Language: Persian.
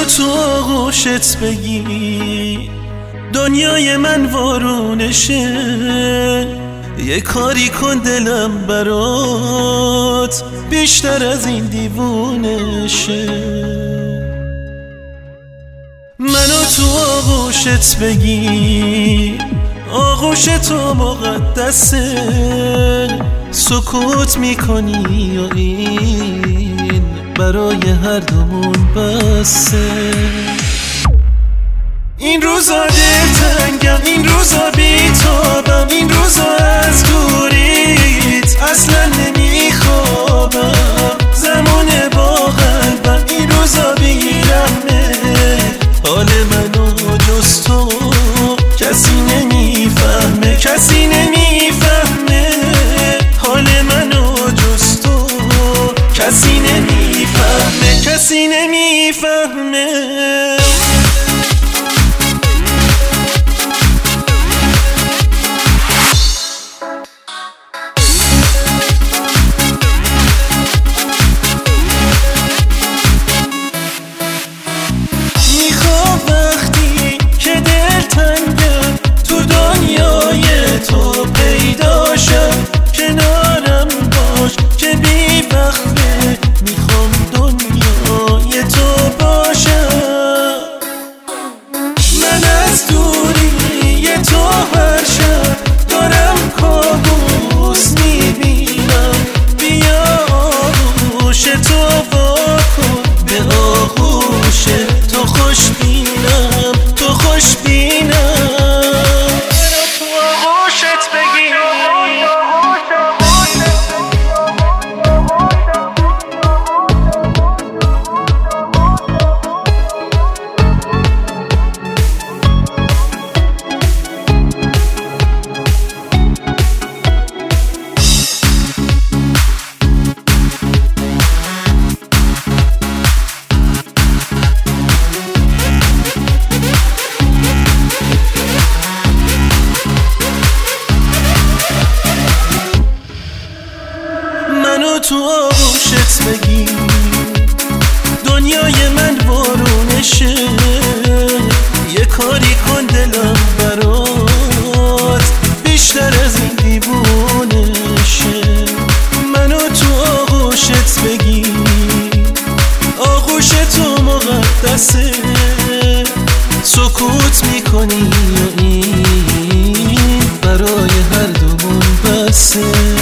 تو آغوشت بگی دنیای من وارونشه. یه کاری کن دلم برات بیشتر از این دیوونشه. منو تو آغوشت بگی آغوش تو مقدسه. سکوت میکنی یا این برای هر دومون بسه. این روزا دلتنگم، این روزا بیتابم، این روزا از دوریت اصلا نمیخوابم. زمانه با قلبم این روزا بگیرمه. حال منو جز تو کسی نمیفهمه، کسی نمیفهمه. حال منو جز تو کسی نمیفهمه، کسی نمیفهمه. تو پیدا شد کنارم باش که بی وقته. میخوام دنیای تو باشم. من از دوری تو هر شب دارم کابوس میبینم. بیا آغوش تو واکن به آغوش تو خوشبینم، تو خوشبینم. تو آغوشت بگی دنیای من وارونشه. یه کاری کن دلم برات بیشتر از این دیوونشه. منو تو آغوشت بگی آغوش تو مقدسه. سکوت میکنی یا این برای هر دومون بسه.